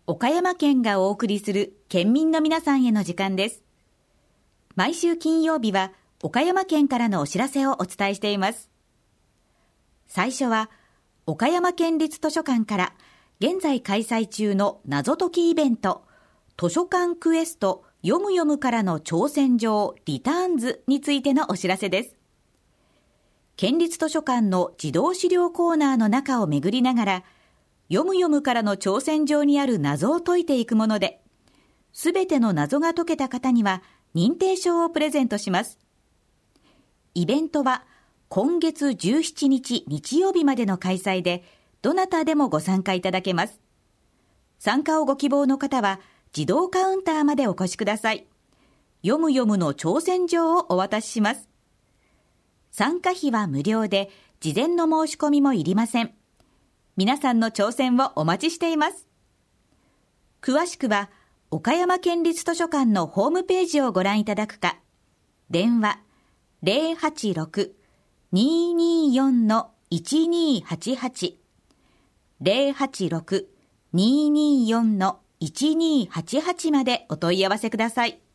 岡山県がお送りする県民の皆さんへの時間です。毎週金曜日は岡山県からのお知らせをお伝えしています。最初は岡山県立図書館から現在開催中の謎解きイベント、図書館クエスト読む読むからの挑戦状リターンズについてのお知らせです。県立図書館の児童資料コーナーの中を巡りながら、読む読むからの挑戦状にある謎を解いていくもので、すべての謎が解けた方には認定証をプレゼントします。イベントは今月17日日曜日までの開催で、どなたでもご参加いただけます。参加をご希望の方は自動カウンターまでお越しください。読む読むの挑戦状をお渡しします。参加費は無料で、事前の申し込みもいりません。皆さんの挑戦をお待ちしています。詳しくは岡山県立図書館のホームページをご覧いただくか、電話 086-224-1288 086-224-1288 までお問い合わせください。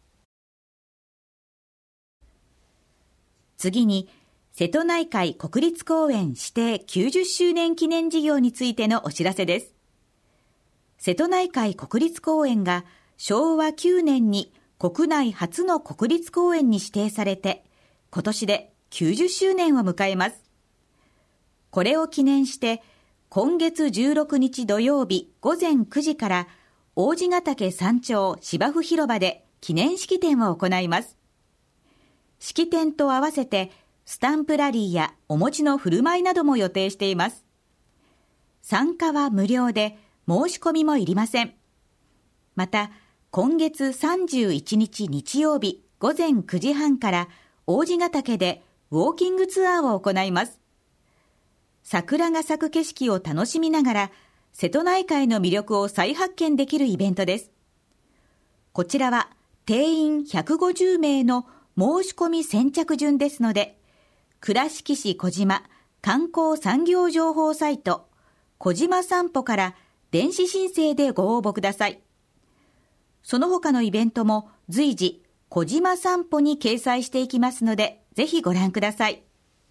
次に、瀬戸内海国立公園指定90周年記念事業についてのお知らせです。瀬戸内海国立公園が昭和9年に国内初の国立公園に指定されて、今年で90周年を迎えます。これを記念して、今月16日土曜日午前9時から王子ヶ岳山頂芝生広場で記念式典を行います。式典と合わせてスタンプラリーやお餅の振る舞いなども予定しています。参加は無料で申し込みもいりません。また、今月31日日曜日午前9時半から王子ヶ岳でウォーキングツアーを行います。桜が咲く景色を楽しみながら瀬戸内海の魅力を再発見できるイベントです。こちらは定員150名の申し込み先着順ですので、倉敷市児島観光産業情報サイト児島散歩から電子申請でご応募ください。その他のイベントも随時児島散歩に掲載していきますので、ぜひご覧ください。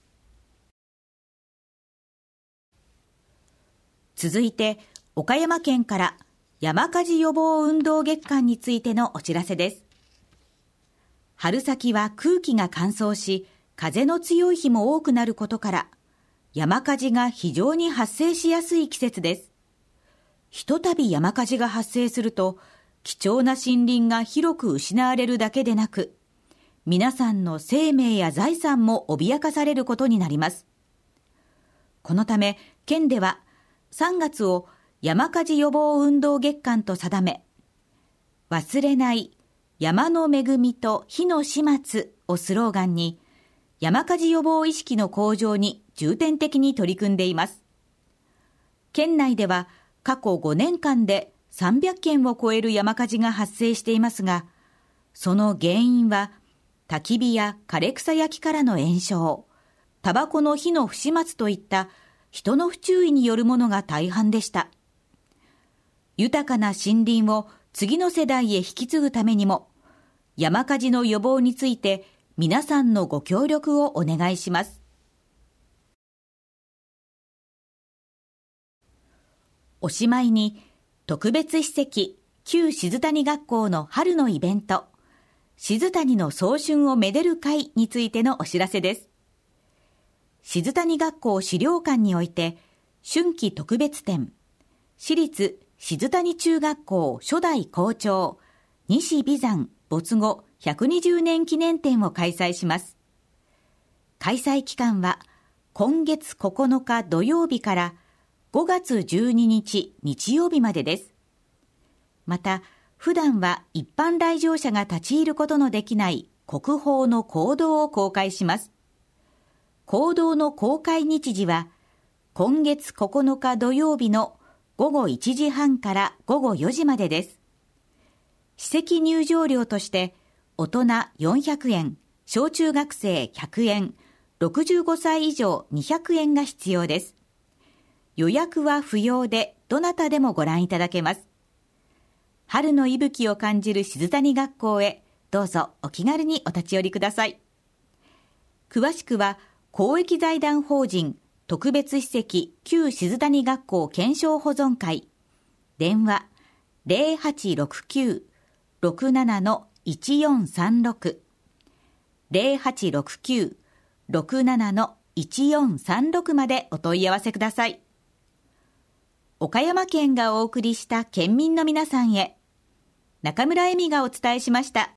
続いて岡山県から山火事予防運動月間についてのお知らせです。春先は空気が乾燥し、風の強い日も多くなることから、山火事が非常に発生しやすい季節です。ひとたび山火事が発生すると、貴重な森林が広く失われるだけでなく、皆さんの生命や財産も脅かされることになります。このため、県では3月を山火事予防運動月間と定め、忘れない山の恵みと火の始末をスローガンに、山火事予防意識の向上に重点的に取り組んでいます。県内では過去5年間で300件を超える山火事が発生していますが、その原因は焚き火や枯れ草焼きからの延焼、タバコの火の不始末といった人の不注意によるものが大半でした。豊かな森林を次の世代へ引き継ぐためにも、山火事の予防について皆さんのご協力をお願いします。おしまいに、特別史跡旧静谷学校の春のイベント、静谷の早春をめでる会についてのお知らせです。静谷学校資料館において、春季特別展、私立静谷中学校初代校長、西美山没後120年記念展を開催します。開催期間は今月9日土曜日から5月12日日曜日までです。また、普段は一般来場者が立ち入ることのできない国宝の講堂を公開します。講堂の公開日時は今月9日土曜日の午後1時半から午後4時までです。史跡入場料として大人400円、小中学生100円、65歳以上200円が必要です。予約は不要でどなたでもご覧いただけます。 春の息吹を感じる静谷学校へどうぞお気軽にお立ち寄りください。詳しくは公益財団法人特別史跡旧静谷学校検証保存会、電話 0869-67-1436 0869-67-1436までお問い合わせください。岡山県がお送りした県民の皆さんへ、中村恵美がお伝えしました。